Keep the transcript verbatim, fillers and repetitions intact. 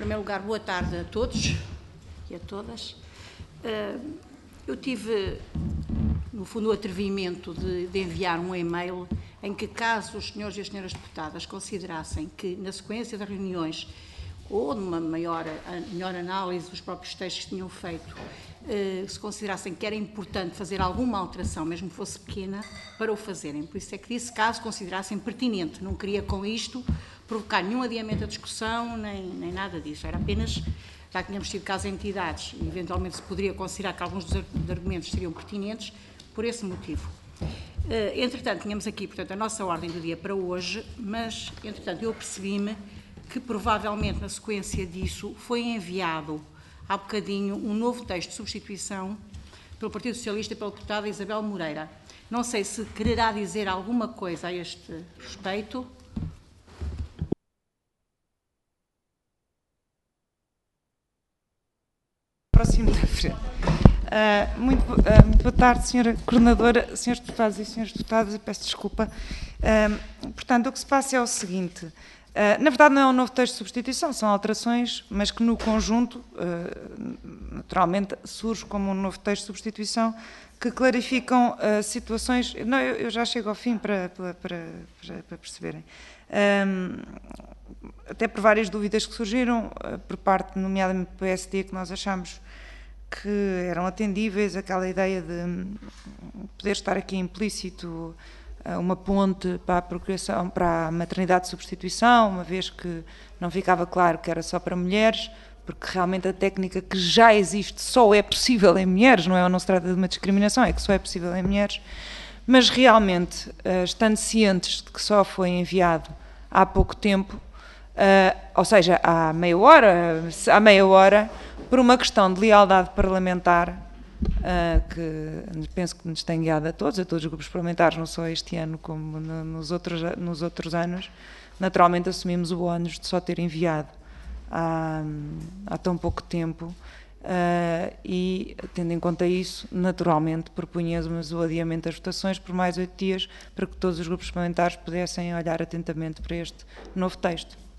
primeiro lugar, boa tarde a todos e a todas. Eu tive, no fundo, o atrevimento de, de enviar um e-mail em que, caso os senhores e as senhoras deputadas considerassem que, na sequência das reuniões ou numa maior, melhor análise dos próprios textos que tinham feito, se considerassem que era importante fazer alguma alteração, mesmo que fosse pequena, para o fazerem. Por isso é que disse, caso considerassem pertinente. Não queria com isto provocar nenhum adiamento da discussão, nem, nem nada disso. Era apenas, já que tínhamos tido caso em entidades, e eventualmente se poderia considerar que alguns dos argumentos seriam pertinentes, por esse motivo. Entretanto, tínhamos aqui, portanto, a nossa ordem do dia para hoje, mas, entretanto, eu percebi-me que provavelmente na sequência disso foi enviado há bocadinho um novo texto de substituição pelo Partido Socialista e pela deputada Isabel Moreira. Não sei se quererá dizer alguma coisa a este respeito. Próximo da frente. Uh, muito, uh, muito boa tarde, senhora Coordenadora, senhores deputados e senhoras deputadas, peço desculpa. Uh, portanto, o que se passa é o seguinte. Uh, na verdade não é um novo texto de substituição, são alterações, mas que no conjunto, uh, naturalmente, surge como um novo texto de substituição que clarificam uh, situações... Não, eu, eu já chego ao fim para, para, para, para perceberem. Um, até por várias dúvidas que surgiram, uh, por parte, nomeadamente do P S D, que nós achamos que eram atendíveis, aquela ideia de poder estar aqui implícito uma ponte para a procriação, para a maternidade de substituição, uma vez que não ficava claro que era só para mulheres, porque realmente a técnica que já existe só é possível em mulheres, não é? Não se trata de uma discriminação, é que só é possível em mulheres, mas realmente, estando cientes de que só foi enviado há pouco tempo, ou seja, há meia hora, há meia hora, por uma questão de lealdade parlamentar, Uh, que penso que nos tem guiado a todos, a todos os grupos parlamentares, não só este ano como no, nos, outros, nos outros anos, naturalmente assumimos o ónus de só ter enviado há, há tão pouco tempo uh, e, tendo em conta isso, naturalmente propunhamos o adiamento das votações por mais oito dias para que todos os grupos parlamentares pudessem olhar atentamente para este novo texto.